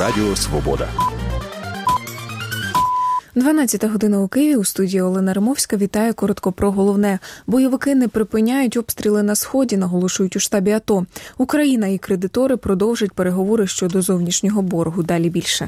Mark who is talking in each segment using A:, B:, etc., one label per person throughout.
A: Радіо Свобода.
B: 12 година у Києві. У студії Олена Римовська. Вітаю. Коротко про головне. Бойовики не припиняють обстріли на Сході, наголошують у штабі АТО. Україна і кредитори продовжать переговори щодо зовнішнього боргу. Далі більше.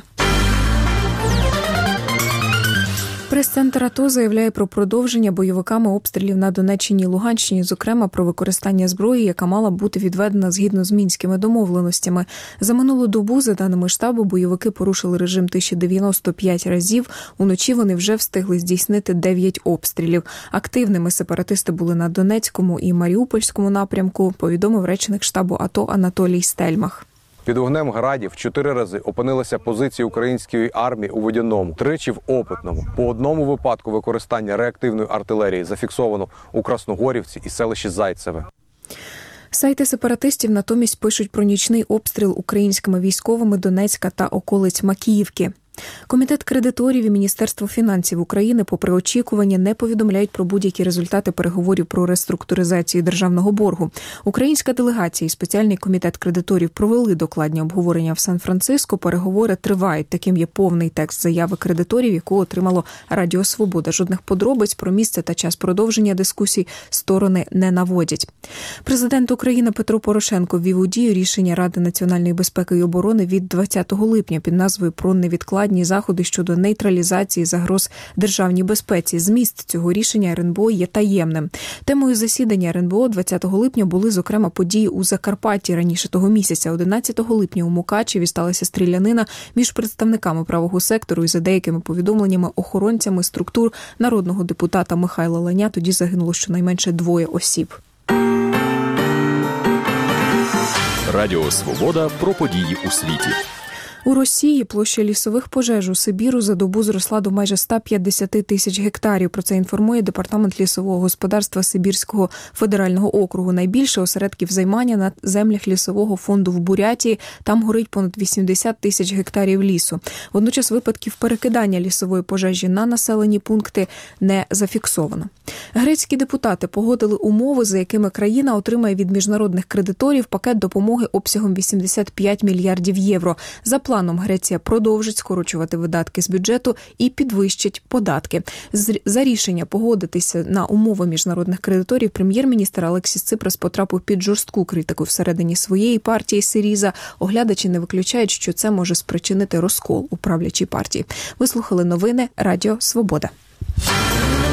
B: Прес-центр АТО заявляє про продовження бойовиками обстрілів на Донеччині і Луганщині, зокрема про використання зброї, яка мала бути відведена згідно з мінськими домовленостями. За минулу добу, за даними штабу, бойовики порушили режим тиші 95 разів. Уночі вони вже встигли здійснити 9 обстрілів. Активними сепаратисти були на Донецькому і Маріупольському напрямку, повідомив речник штабу АТО Анатолій Стельмах.
C: Під вогнем градів 4 рази опинилися позиції української армії у Водяному, тричі в Опитному. По одному випадку використання реактивної артилерії зафіксовано у Красногорівці і селищі Зайцеве.
B: Сайти сепаратистів натомість пишуть про нічний обстріл українськими військовими Донецька та околиць Макіївки. Комітет кредиторів і Міністерство фінансів України, попри очікування, не повідомляють про будь-які результати переговорів про реструктуризацію державного боргу. Українська делегація і спеціальний комітет кредиторів провели докладні обговорення в Сан-Франциско. Переговори тривають. Таким є повний текст заяви кредиторів, яку отримало Радіо Свобода. Жодних подробиць про місце та час продовження дискусій сторони не наводять. Президент України Петро Порошенко ввів у дію рішення Ради національної безпеки і оборони від 20 липня під назвою «Про невідкладні заходи щодо нейтралізації загроз державній безпеці». Зміст цього рішення РНБО є таємним. Темою засідання РНБО 20 липня були, зокрема, події у Закарпатті раніше того місяця. 11 липня у Мукачеві сталася стрілянина між представниками правого сектору і, за деякими повідомленнями, охоронцями структур народного депутата Михайла Ланя. Тоді загинуло щонайменше 2 осіб.
A: Радіо Свобода про події у світі.
B: У Росії площа лісових пожеж у Сибіру за добу зросла до майже 150 тисяч гектарів. Про це інформує Департамент лісового господарства Сибірського федерального округу. Найбільше осередків займання на землях лісового фонду в Бурятії. Там горить понад 80 тисяч гектарів лісу. Водночас випадків перекидання лісової пожежі на населені пункти не зафіксовано. Грецькі депутати погодили умови, за якими країна отримає від міжнародних кредиторів пакет допомоги обсягом 85 мільярдів євро. За планом Греція продовжить скорочувати видатки з бюджету і підвищить податки. За рішення погодитися на умови міжнародних кредиторів прем'єр-міністр Алексіс Ципрас потрапив під жорстку критику всередині своєї партії Сиріза. Оглядачі не виключають, що це може спричинити розкол у правлячій партії. Ви слухали новини Радіо Свобода.